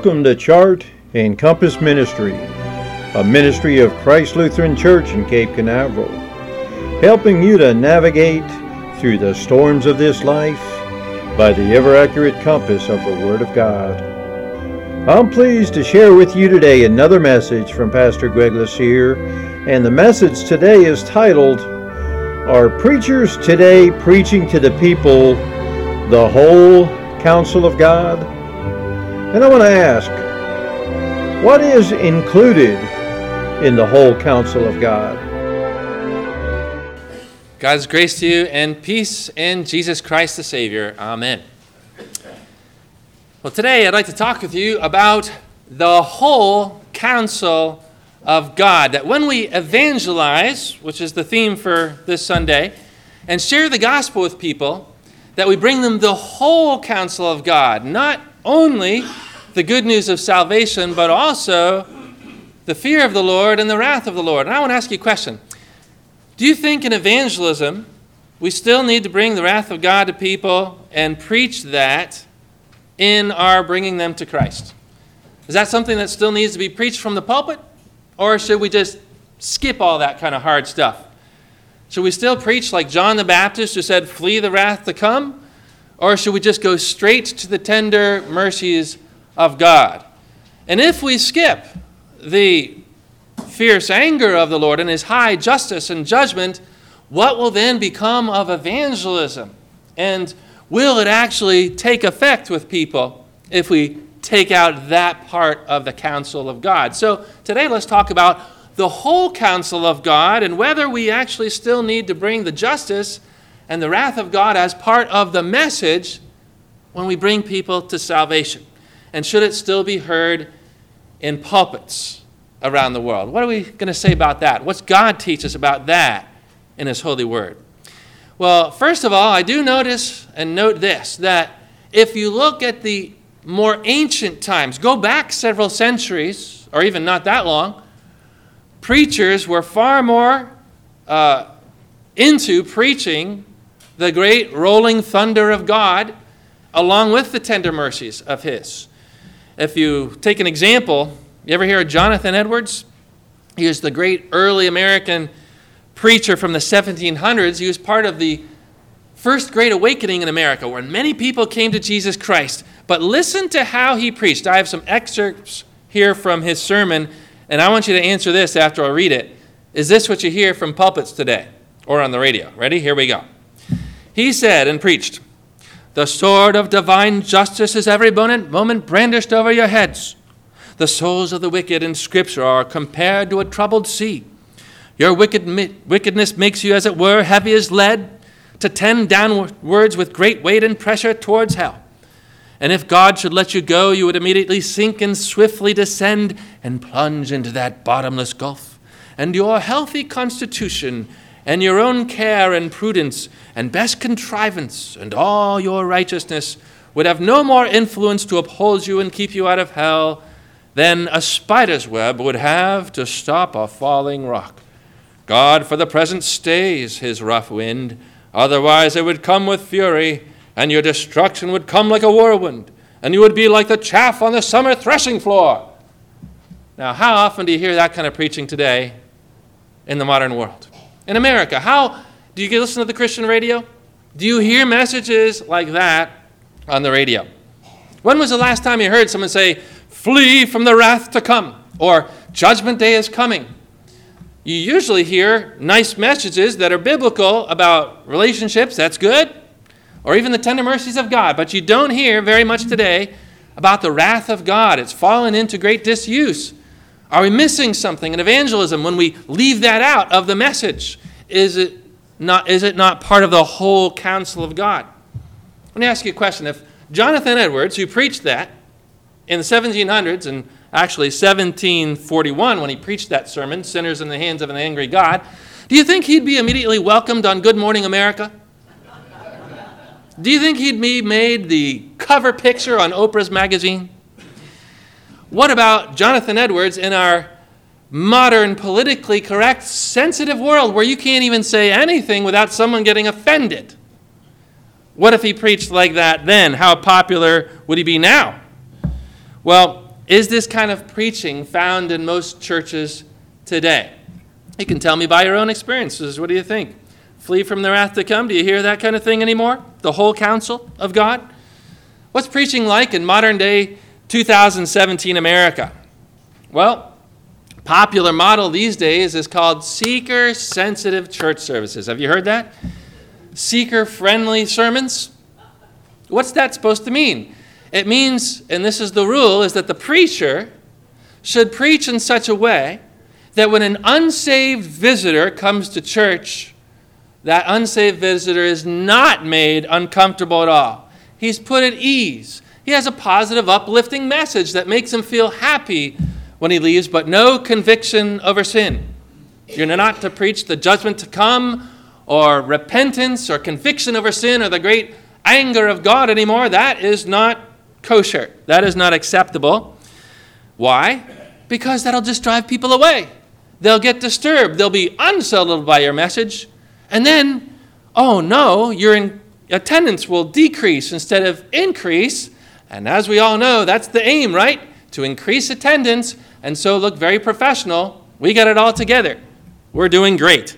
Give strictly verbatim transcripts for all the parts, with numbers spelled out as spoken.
Welcome to Chart and Compass Ministry, a ministry of Christ Lutheran Church in Cape Canaveral, helping you to navigate through the storms of this life by the ever-accurate compass of the Word of God. I'm pleased to share with you today another message from Pastor Greg Lassier, and the message today is titled, Are Preachers Today Preaching to the People the Whole Counsel of God? And I want to ask, what is included in the whole counsel of God? God's grace to you and peace in Jesus Christ the Savior. Amen. Well, today I'd like to talk with you about the whole counsel of God. That when we evangelize, which is the theme for this Sunday, and share the gospel with people, that we bring them the whole counsel of God, not only the good news of salvation, but also the fear of the Lord and the wrath of the Lord. And I want to ask you a question. Do you think in evangelism we still need to bring the wrath of God to people and preach that in our bringing them to Christ? Is that something that still needs to be preached from the pulpit? Or should we just skip all that kind of hard stuff? Should we still preach like John the Baptist who said, flee the wrath to come? Or should we just go straight to the tender mercies of God? And if we skip the fierce anger of the Lord and his high justice and judgment, what will then become of evangelism? And will it actually take effect with people if we take out that part of the counsel of God? So today let's talk about the whole counsel of God and whether we actually still need to bring the justice and the wrath of God as part of the message when we bring people to salvation. And should it still be heard in pulpits around the world? What are we going to say about that? What's God teach us about that in his holy word? Well, first of all, I do notice and note this, that if you look at the more ancient times, go back several centuries, or even not that long, preachers were far more uh, into preaching the great rolling thunder of God along with the tender mercies of his. If you take an example, you ever hear of Jonathan Edwards? He was the great early American preacher from the seventeen hundreds. He was part of the first great awakening in America where many people came to Jesus Christ. But listen to how he preached. I have some excerpts here from his sermon, and I want you to answer this after I read it. Is this what you hear from pulpits today or on the radio? Ready? Here we go. He said and preached, "The sword of divine justice is every moment brandished over your heads. The souls of the wicked in Scripture are compared to a troubled sea. Your wicked, wickedness makes you, as it were, heavy as lead, to tend downwards with great weight and pressure towards hell. And if God should let you go, you would immediately sink and swiftly descend and plunge into that bottomless gulf. And your healthy constitution and your own care and prudence and best contrivance and all your righteousness would have no more influence to uphold you and keep you out of hell than a spider's web would have to stop a falling rock. God for the present stays his rough wind, otherwise it would come with fury, and your destruction would come like a whirlwind, and you would be like the chaff on the summer threshing floor." Now, how often do you hear that kind of preaching today in the modern world? In America, how do you listen to the Christian radio? Do you hear messages like that on the radio? When was the last time you heard someone say, "Flee from the wrath to come," or "Judgment day is coming"? You usually hear nice messages that are biblical about relationships, that's good, or even the tender mercies of God, but you don't hear very much today about the wrath of God. It's fallen into great disuse. Are we missing something in evangelism when we leave that out of the message? Is it not, is it not part of the whole counsel of God? Let me ask you a question. If Jonathan Edwards, who preached that in the seventeen hundreds, and actually seventeen forty-one when he preached that sermon, Sinners in the Hands of an Angry God, do you think he'd be immediately welcomed on Good Morning America? Do you think he'd be made the cover picture on Oprah's magazine? What about Jonathan Edwards in our modern, politically correct, sensitive world where you can't even say anything without someone getting offended? What if he preached like that then? How popular would he be now? Well, Is this kind of preaching found in most churches today? You can tell me by your own experiences. What do you think? Flee from the wrath to come? Do you hear that kind of thing anymore? The whole counsel of God? What's preaching like in modern day two thousand seventeen America? Well, popular model these days is called seeker-sensitive church services. Have you heard that? Seeker-friendly sermons? What's that supposed to mean? It means, and this is the rule, is that the preacher should preach in such a way that when an unsaved visitor comes to church, that unsaved visitor is not made uncomfortable at all. He's put at ease. He has a positive, uplifting message that makes him feel happy when he leaves, but no conviction over sin. You're not to preach the judgment to come or repentance or conviction over sin or the great anger of God anymore. That is not kosher. That is not acceptable. Why? Because that'll just drive people away. They'll get disturbed. They'll be unsettled by your message. And then, oh no, your in- attendance will decrease instead of increase. And as we all know, that's the aim, right? To increase attendance and so look very professional. We got it all together. We're doing great.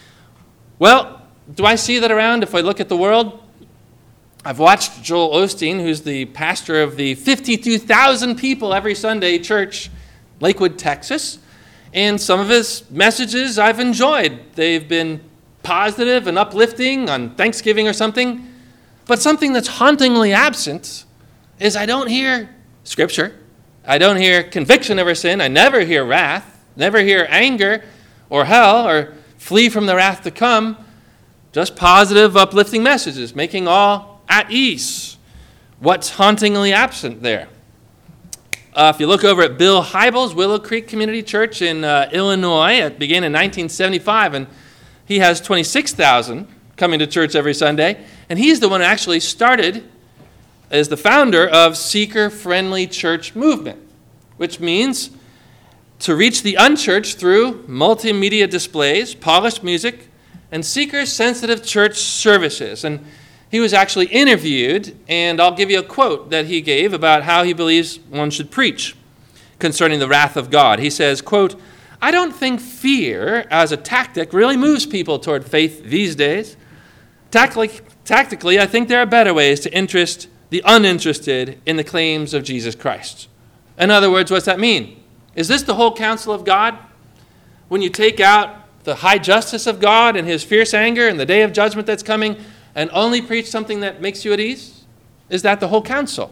Well, do I see that around if I look at the world? I've watched Joel Osteen, who's the pastor of the fifty-two thousand people every Sunday church, Lakewood, Texas. And some of his messages I've enjoyed. They've been positive and uplifting on Thanksgiving or something. But something that's hauntingly absent is I don't hear Scripture. I don't hear conviction over sin. I never hear wrath, never hear anger or hell or flee from the wrath to come. Just positive, uplifting messages, making all at ease. What's hauntingly absent there? Uh, if you look over at Bill Hybels' Willow Creek Community Church in uh, Illinois, it began in nineteen seventy-five, and he has twenty-six thousand coming to church every Sunday. And he's the one who actually started as the founder of Seeker-Friendly Church Movement, which means to reach the unchurched through multimedia displays, polished music, and seeker-sensitive church services. And he was actually interviewed, and I'll give you a quote that he gave about how he believes one should preach concerning the wrath of God. He says, quote, "I don't think fear as a tactic really moves people toward faith these days. Tactically, tactically, I think there are better ways to interest the uninterested in the claims of Jesus Christ." In other words, what's that mean? Is this the whole counsel of God? When you take out the high justice of God and his fierce anger and the day of judgment that's coming and only preach something that makes you at ease? Is that the whole counsel?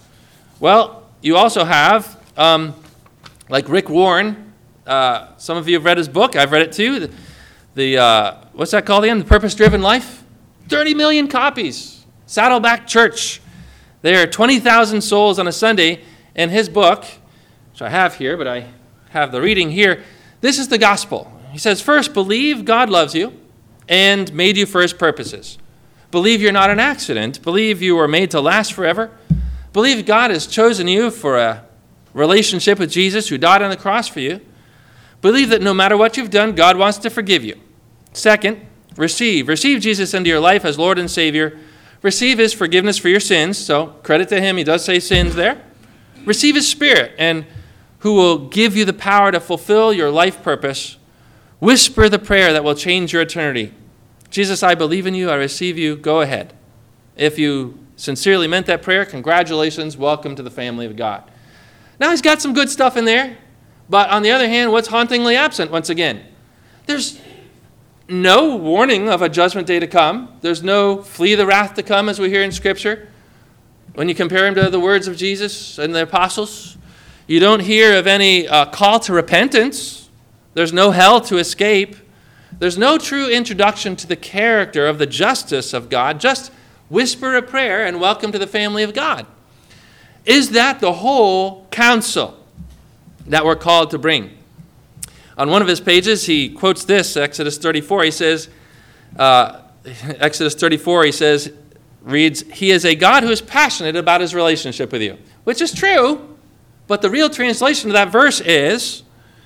Well, you also have, um, like Rick Warren, uh, some of you have read his book. I've read it too. The, the uh, what's that called again? The Purpose-Driven Life? thirty million copies. Saddleback Church. There are twenty thousand souls on a Sunday. In his book, which I have here, but I have the reading here, this is the gospel. He says, first, believe God loves you and made you for his purposes. Believe you're not an accident. Believe you were made to last forever. Believe God has chosen you for a relationship with Jesus who died on the cross for you. Believe that no matter what you've done, God wants to forgive you. Second, receive. Receive Jesus into your life as Lord and Savior. Receive his forgiveness for your sins. So credit to him. He does say sins there. Receive his Spirit, and who will give you the power to fulfill your life purpose. Whisper the prayer that will change your eternity. Jesus, I believe in you. I receive you. Go ahead. If you sincerely meant that prayer, congratulations. Welcome to the family of God. Now, he's got some good stuff in there. But on the other hand, what's hauntingly absent once again? There's no warning of a judgment day to come. There's no flee the wrath to come as we hear in Scripture. When you compare him to the words of Jesus and the apostles, you don't hear of any uh, call to repentance. There's no hell to escape. There's no true introduction to the character of the justice of God. Just whisper a prayer and welcome to the family of God. Is that the whole counsel that we're called to bring? On one of his pages, he quotes this, Exodus thirty-four. He says, uh, Exodus thirty-four, he says, reads, he is a God who is passionate about his relationship with you, which is true, but the real translation of that verse is,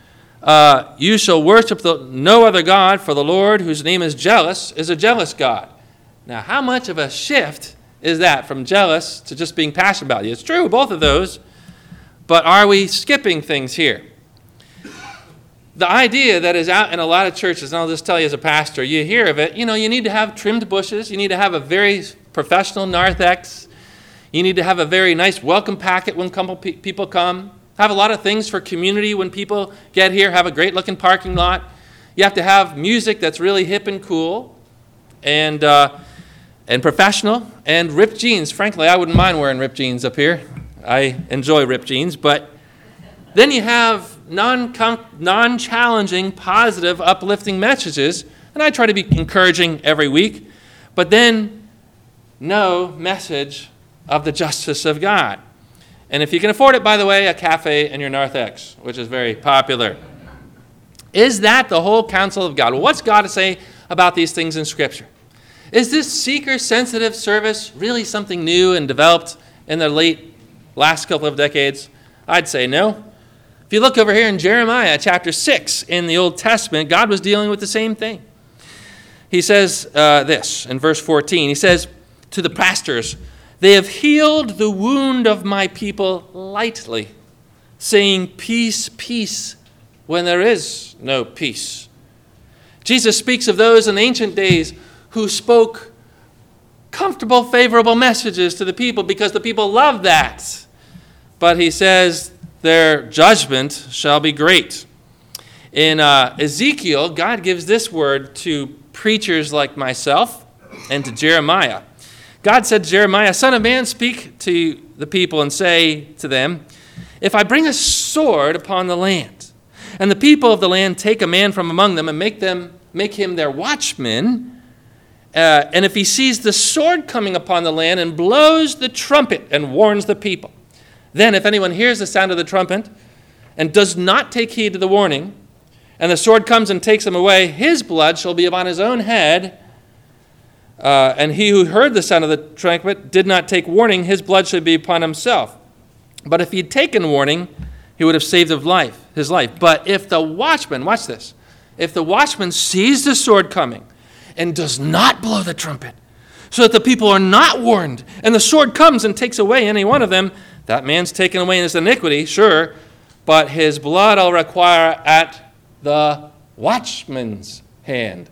uh, you shall worship the, no other God, for the Lord, whose name is jealous, is a jealous God. Now, how much of a shift is that from jealous to just being passionate about you? It's true, both of those, But are we skipping things here? The idea that is out in a lot of churches, and I'll just tell you as a pastor, you hear of it, you know, you need to have trimmed bushes, you need to have a very professional narthex, you need to have a very nice welcome packet when couple pe- people come, have a lot of things for community when people get here, have a great looking parking lot. You have to have music that's really hip and cool and uh, and professional, and ripped jeans. Frankly, I wouldn't mind wearing ripped jeans up here. I enjoy ripped jeans, but then you have non non-challenging, positive, uplifting messages, and I try to be encouraging every week, but then no message of the justice of God. And if you can afford it, by the way, a cafe in your narthex, which is very popular. Is that the whole counsel of God? Well, what's God to say about these things in Scripture? Is this seeker-sensitive service really something new and developed in the late last couple of decades? I'd say no. If you look over here in Jeremiah chapter six in the Old Testament, God was dealing with the same thing. He says uh, this in verse fourteen. He says to the pastors, "They have healed the wound of my people lightly, saying, 'Peace, peace,' when there is no peace." Jesus speaks of those in ancient days who spoke comfortable, favorable messages to the people because the people loved that. But he says their judgment shall be great. In uh, Ezekiel, God gives this word to preachers like myself and to Jeremiah. God said to Jeremiah, "Son of man, speak to the people and say to them, if I bring a sword upon the land, and the people of the land take a man from among them and make them make him their watchman, uh, and if he sees the sword coming upon the land and blows the trumpet and warns the people, then if anyone hears the sound of the trumpet and does not take heed to the warning, and the sword comes and takes him away, his blood shall be upon his own head, uh, and he who heard the sound of the trumpet did not take warning, his blood should be upon himself. But if he had taken warning, he would have saved his life, his life. But if the watchman," watch this, "if the watchman sees the sword coming and does not blow the trumpet, so that the people are not warned, and the sword comes and takes away any one of them, that man's taken away in his iniquity, sure, but his blood I'll require at the watchman's hand."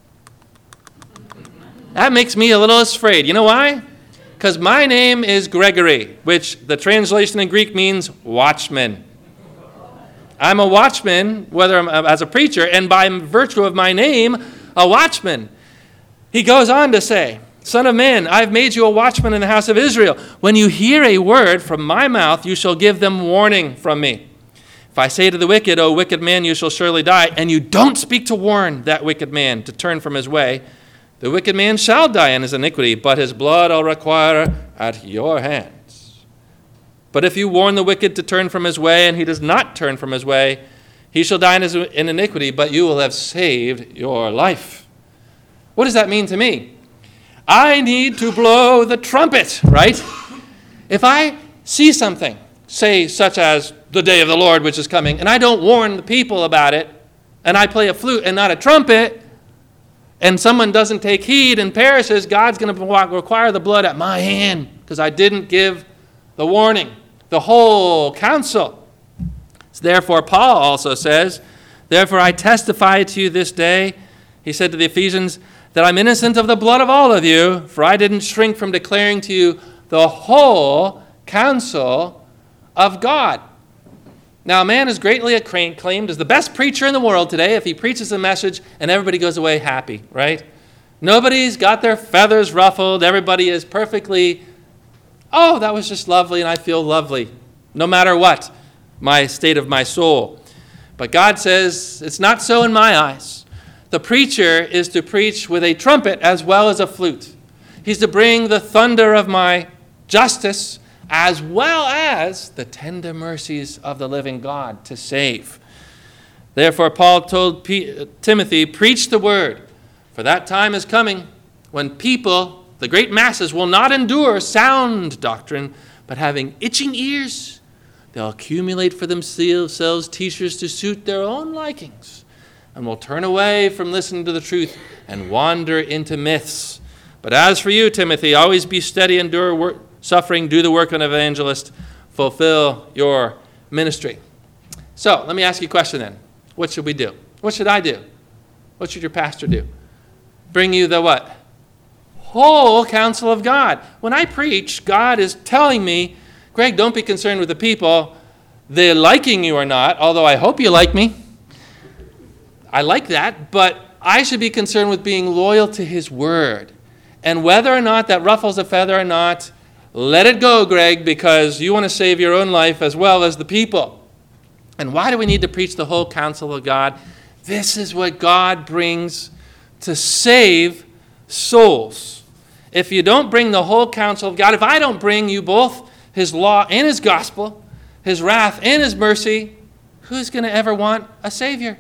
That makes me a little afraid. You know why? Because my name is Gregory, which the translation in Greek means watchman. I'm a watchman, whether I'm as a preacher, and by virtue of my name, a watchman. He goes on to say, "Son of man, I've made you a watchman in the house of Israel. When you hear a word from my mouth, you shall give them warning from me. If I say to the wicked, O wicked man, you shall surely die, and you don't speak to warn that wicked man to turn from his way, the wicked man shall die in his iniquity, but his blood I'll require at your hands. But if you warn the wicked to turn from his way, and he does not turn from his way, he shall die in, his, in iniquity, but you will have saved your life." What does that mean to me? I need to blow the trumpet, right? If I see something, say such as the day of the Lord which is coming, and I don't warn the people about it, and I play a flute and not a trumpet, and someone doesn't take heed and perishes, God's going to require the blood at my hand because I didn't give the warning, the whole counsel. So therefore, Paul also says, "Therefore I testify to you this day," he said to the Ephesians, "that I'm innocent of the blood of all of you, for I didn't shrink from declaring to you the whole counsel of God." Now, a man is greatly acclaimed as the best preacher in the world today if he preaches a message and everybody goes away happy, right? Nobody's got their feathers ruffled. Everybody is perfectly, "Oh, that was just lovely and I feel lovely," no matter what, my state of my soul. But God says it's not so in my eyes. The preacher is to preach with a trumpet as well as a flute. He's to bring the thunder of my justice as well as the tender mercies of the living God to save. Therefore, Paul told P- Timothy, "Preach the word, for that time is coming when people, the great masses, will not endure sound doctrine, but having itching ears, they'll accumulate for themselves teachers to suit their own likings, and will turn away from listening to the truth and wander into myths. But as for you, Timothy, always be steady, endure work, suffering, do the work of an evangelist, fulfill your ministry. So let me ask you a question then. What should we do? What should I do? What should your pastor do? Bring you the what? Whole counsel of God. When I preach, God is telling me, Greg, don't be concerned with the people, they're liking you or not, although I hope you like me. I like that, but I should be concerned with being loyal to his word. And whether or not that ruffles a feather or not, let it go, Greg, because you want to save your own life as well as the people. And why do we need to preach the whole counsel of God? This is what God brings to save souls. If you don't bring the whole counsel of God, if I don't bring you both his law and his gospel, his wrath and his mercy, who's going to ever want a Savior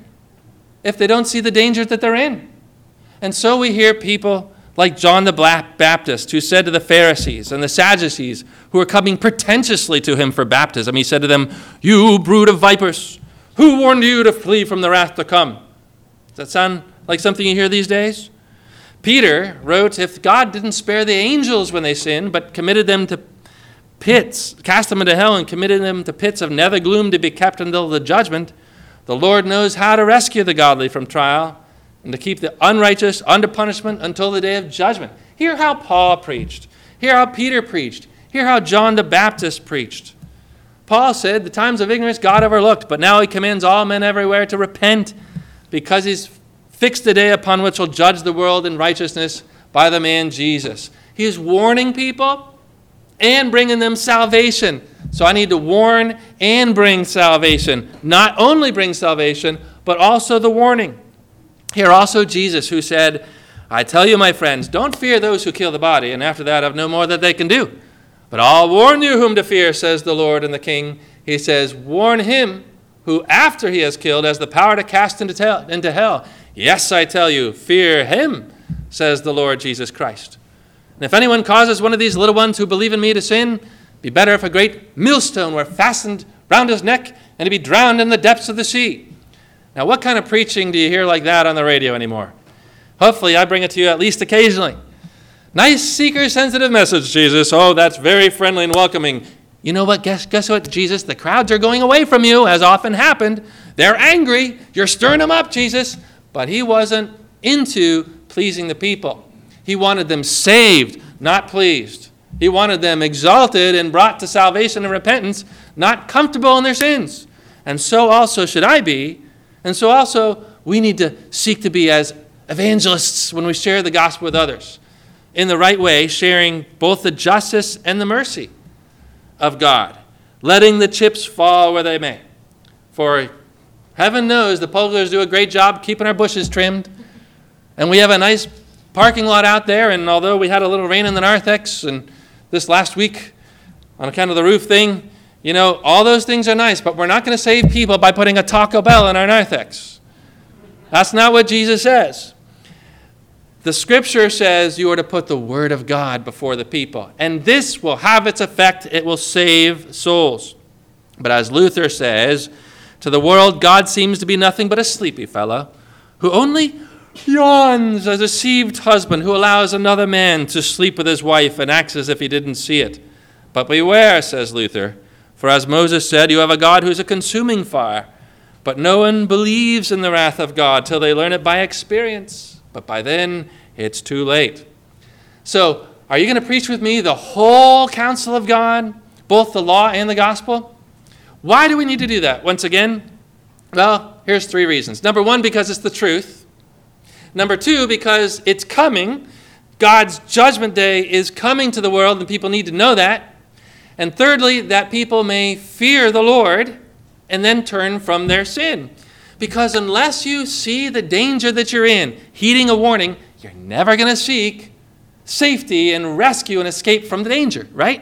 if they don't see the danger that they're in? And so we hear people like John the Baptist, who said to the Pharisees and the Sadducees, who were coming pretentiously to him for baptism, he said to them, "You brood of vipers, who warned you to flee from the wrath to come?" Does that sound like something you hear these days? Peter wrote, if God didn't spare the angels when they sinned, but committed them to pits, cast them into hell and committed them to pits of nether gloom to be kept until the judgment, the Lord knows how to rescue the godly from trial and to keep the unrighteous under punishment until the day of judgment. Hear how Paul preached. Hear how Peter preached. Hear how John the Baptist preached. Paul said, the times of ignorance God overlooked, but now he commands all men everywhere to repent because he's fixed the day upon which he'll judge the world in righteousness by the man Jesus. He is warning people and bringing them salvation. So I need to warn and bring salvation. Not only bring salvation, but also the warning. Here also Jesus, who said, I tell you, my friends, don't fear those who kill the body, and after that have no more that they can do. But I'll warn you whom to fear, says the Lord and the King. He says, warn him who after he has killed has the power to cast into, tel- into hell. Yes, I tell you, fear him, says the Lord Jesus Christ. And if anyone causes one of these little ones who believe in me to sin, be better if a great millstone were fastened round his neck and to be drowned in the depths of the sea. Now, what kind of preaching do you hear like that on the radio anymore? Hopefully, I bring it to you at least occasionally. Nice seeker-sensitive message, Jesus. Oh, that's very friendly and welcoming. You know what? Guess, guess what, Jesus? The crowds are going away from you, as often happened. They're angry. You're stirring them up, Jesus. But he wasn't into pleasing the people. He wanted them saved, not pleased. He wanted them exalted and brought to salvation and repentance, not comfortable in their sins. And so also should I be. And so also we need to seek to be as evangelists when we share the gospel with others. In the right way, sharing both the justice and the mercy of God, letting the chips fall where they may. For heaven knows the polars do a great job keeping our bushes trimmed. And we have a nice parking lot out there, and although we had a little rain in the narthex and this last week on account of the roof thing, you know, all those things are nice, but we're not going to save people by putting a Taco Bell in our narthex. That's not what Jesus says. The scripture says you are to put the word of God before the people, and this will have its effect. It will save souls. But as Luther says, to the world, God seems to be nothing but a sleepy fellow who only yawns, a deceived husband who allows another man to sleep with his wife and acts as if he didn't see it. But beware, says Luther, for as Moses said, you have a God who's a consuming fire. But no one believes in the wrath of God till they learn it by experience. But by then, it's too late. So, are you going to preach with me the whole counsel of God, both the law and the gospel? Why do we need to do that? Once again, well, here's three reasons. Number one, because it's the truth. Number two, because it's coming. God's judgment day is coming to the world, and people need to know that. And thirdly, that people may fear the Lord and then turn from their sin. Because unless you see the danger that you're in, heeding a warning, you're never going to seek safety and rescue and escape from the danger, right?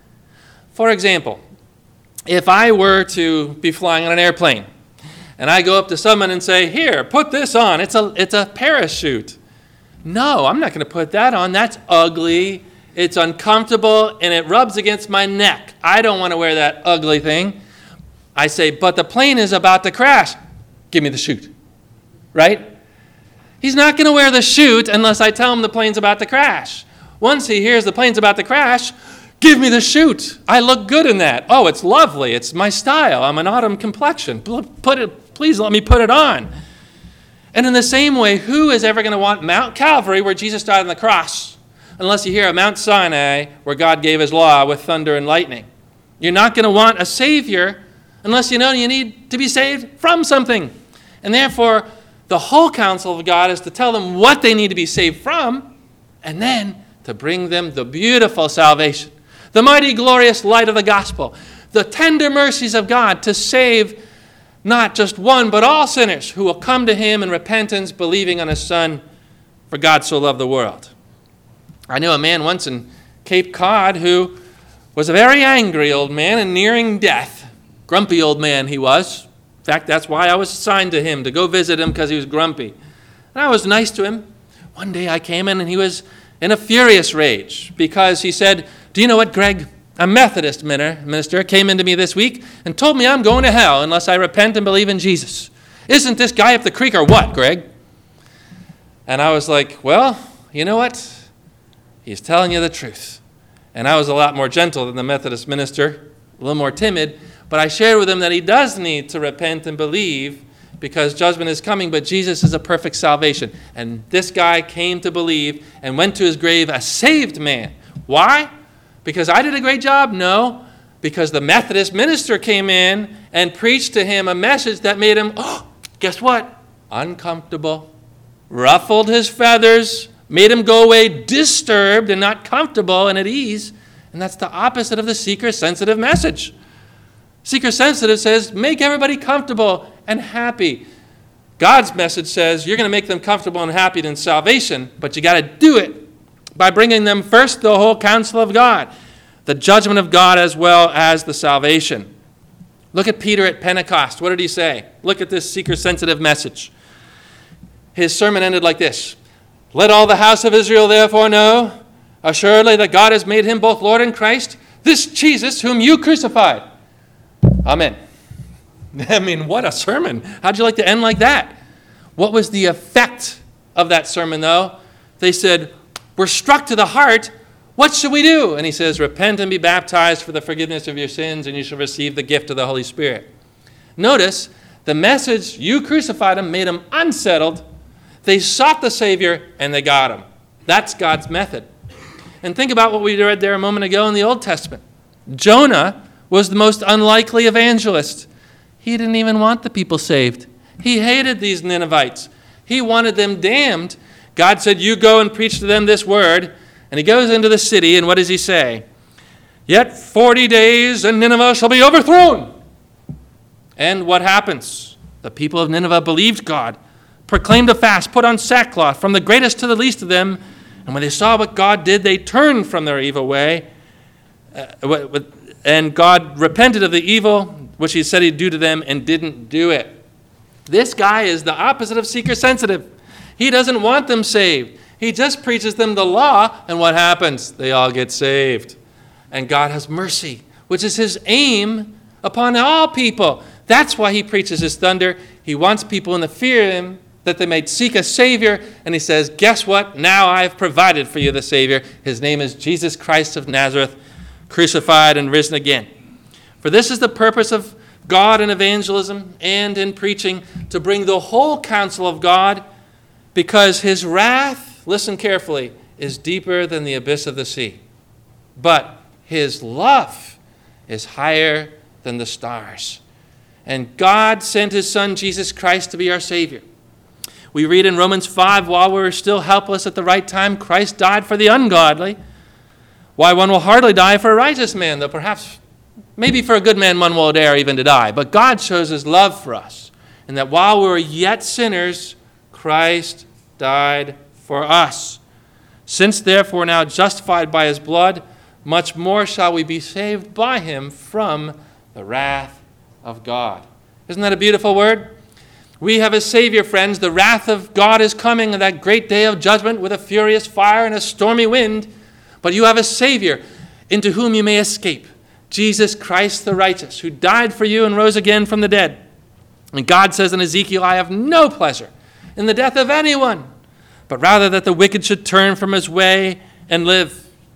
For example, if I were to be flying on an airplane and I go up to someone and say, here, put this on. It's a, it's a parachute. No, I'm not going to put that on. That's ugly. It's uncomfortable, and it rubs against my neck. I don't want to wear that ugly thing. I say, but the plane is about to crash. Give me the chute, right? He's not going to wear the chute unless I tell him the plane's about to crash. Once he hears the plane's about to crash, Give me the shoot. I look good in that. Oh, it's lovely. It's my style. I'm an autumn complexion. Put it, please let me put it on. And in the same way, who is ever going to want Mount Calvary where Jesus died on the cross? Unless you hear of Mount Sinai where God gave his law with thunder and lightning. You're not going to want a Savior unless you know you need to be saved from something. And therefore, the whole counsel of God is to tell them what they need to be saved from, and then to bring them the beautiful salvation, the mighty glorious light of the gospel, the tender mercies of God to save not just one, but all sinners who will come to him in repentance, believing on his Son, for God so loved the world. I knew a man once in Cape Cod who was a very angry old man and nearing death. Grumpy old man he was. In fact, that's why I was assigned to him, to go visit him because he was grumpy. And I was nice to him. One day I came in and he was in a furious rage because he said, do you know what, Greg? A Methodist minister came into me this week and told me I'm going to hell unless I repent and believe in Jesus. Isn't this guy up the creek or what, Greg? And I was like, well, you know what? He's telling you the truth. And I was a lot more gentle than the Methodist minister, a little more timid, but I shared with him that he does need to repent and believe because judgment is coming, but Jesus is a perfect salvation. And this guy came to believe and went to his grave a saved man. Why? Because I did a great job? No. Because the Methodist minister came in and preached to him a message that made him, oh, guess what? Uncomfortable. Ruffled his feathers, made him go away disturbed and not comfortable and at ease. And that's the opposite of the seeker-sensitive message. Seeker-sensitive says, make everybody comfortable and happy. God's message says, you're going to make them comfortable and happy in salvation, but you got to do it by bringing them first the whole counsel of God, the judgment of God as well as the salvation. Look at Peter at Pentecost. What did he say? Look at this seeker-sensitive message. His sermon ended like this. Let all the house of Israel therefore know, assuredly that God has made him both Lord and Christ, this Jesus whom you crucified. Amen. I mean, what a sermon. How'd you like to end like that? What was the effect of that sermon, though? They said, we're struck to the heart. What should we do? And he says, repent and be baptized for the forgiveness of your sins, and you shall receive the gift of the Holy Spirit. Notice, the message, you crucified him, made him unsettled. They sought the Savior, and they got him. That's God's method. And think about what we read there a moment ago in the Old Testament. Jonah was the most unlikely evangelist. He didn't even want the people saved. He hated these Ninevites. He wanted them damned. God said, you go and preach to them this word. And he goes into the city, and what does he say? Yet forty days, and Nineveh shall be overthrown. And what happens? The people of Nineveh believed God, proclaimed a fast, put on sackcloth, from the greatest to the least of them. And when they saw what God did, they turned from their evil way. Uh, and God repented of the evil which he said he'd do to them and didn't do it. This guy is the opposite of seeker-sensitive. He doesn't want them saved. He just preaches them the law, and what happens? They all get saved. And God has mercy, which is his aim upon all people. That's why he preaches his thunder. He wants people in the fear of him that they may seek a Savior. And he says, guess what? Now I've provided for you the Savior. His name is Jesus Christ of Nazareth, crucified and risen again. For this is the purpose of God in evangelism and in preaching, to bring the whole counsel of God, because his wrath, listen carefully, is deeper than the abyss of the sea. But his love is higher than the stars. And God sent his Son, Jesus Christ, to be our Savior. We read in Romans five, while we were still helpless at the right time, Christ died for the ungodly. Why, one will hardly die for a righteous man, though perhaps, maybe for a good man one will dare even to die. But God shows his love for us, and that while we were yet sinners, Christ died for us. Since therefore now justified by his blood, much more shall we be saved by him from the wrath of God. Isn't that a beautiful word? We have a Savior, friends. The wrath of God is coming on that great day of judgment with a furious fire and a stormy wind. But you have a Savior into whom you may escape. Jesus Christ the righteous, who died for you and rose again from the dead. And God says in Ezekiel, I have no pleasure in the death of anyone, but rather that the wicked should turn from his way and live.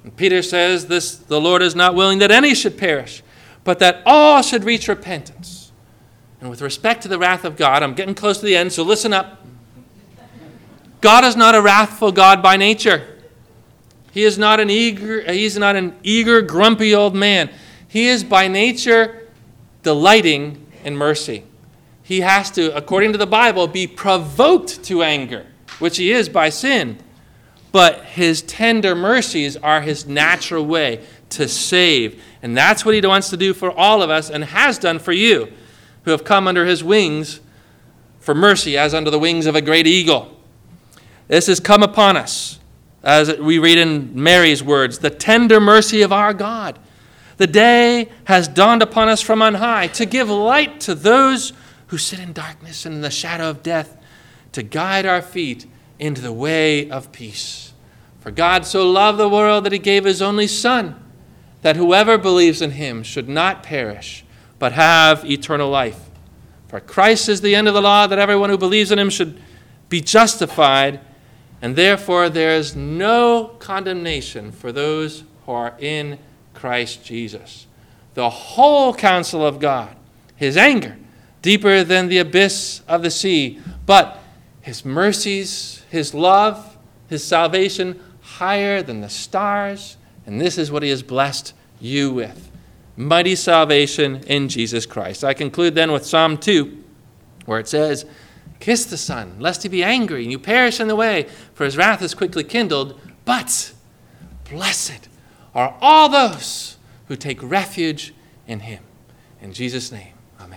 And Peter says this, the Lord is not willing that any should perish, but that all should reach repentance. And with respect to the wrath of God, I'm getting close to the end, so listen up. God is not a wrathful God by nature. He is not an eager, he's not an eager, grumpy old man. He is by nature delighting in mercy. He has to, according to the Bible, be provoked to anger, which he is by sin. But his tender mercies are his natural way to save. And that's what he wants to do for all of us and has done for you who have come under his wings for mercy as under the wings of a great eagle. This has come upon us, as we read in Mary's words, the tender mercy of our God. The day has dawned upon us from on high to give light to those who sit in darkness and in the shadow of death, to guide our feet into the way of peace. For God so loved the world that he gave his only Son, that whoever believes in him should not perish, but have eternal life. For Christ is the end of the law, that everyone who believes in him should be justified, and therefore there is no condemnation for those who are in Christ Jesus. The whole counsel of God, his anger, deeper than the abyss of the sea, but his mercies, his love, his salvation, higher than the stars. And this is what he has blessed you with. Mighty salvation in Jesus Christ. I conclude then with Psalm two, where it says, kiss the Son, lest he be angry, and you perish in the way, for his wrath is quickly kindled. But blessed are all those who take refuge in him. In Jesus' name, amen.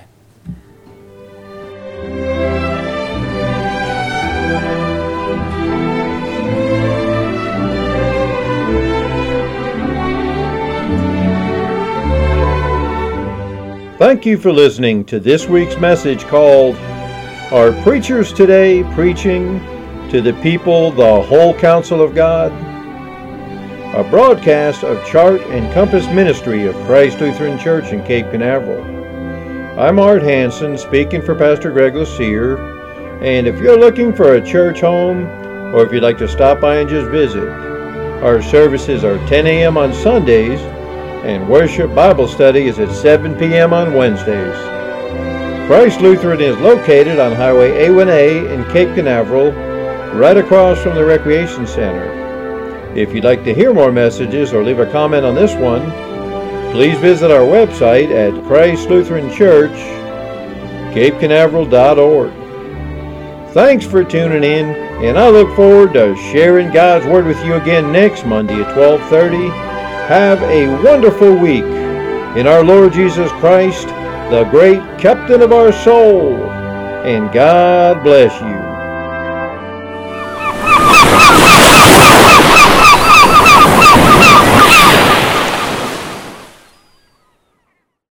Thank you for listening to this week's message called, Are Preachers Today Preaching to the People the Whole Counsel of God? A broadcast of Chart and Compass Ministry of Christ Lutheran Church in Cape Canaveral. I'm Art Hansen, speaking for Pastor Greg Lucier, and if you're looking for a church home, or if you'd like to stop by and just visit, our services are ten a.m. on Sundays, and worship Bible study is at seven p.m. on Wednesdays. Christ Lutheran is located on Highway A one A in Cape Canaveral, right across from the Recreation Center. If you'd like to hear more messages or leave a comment on this one, please visit our website at Christ Lutheran Church, cape canaveral dot org. Thanks for tuning in, and I look forward to sharing God's Word with you again next Monday at twelve thirty. Have a wonderful week in our Lord Jesus Christ, the great captain of our soul, and God bless you.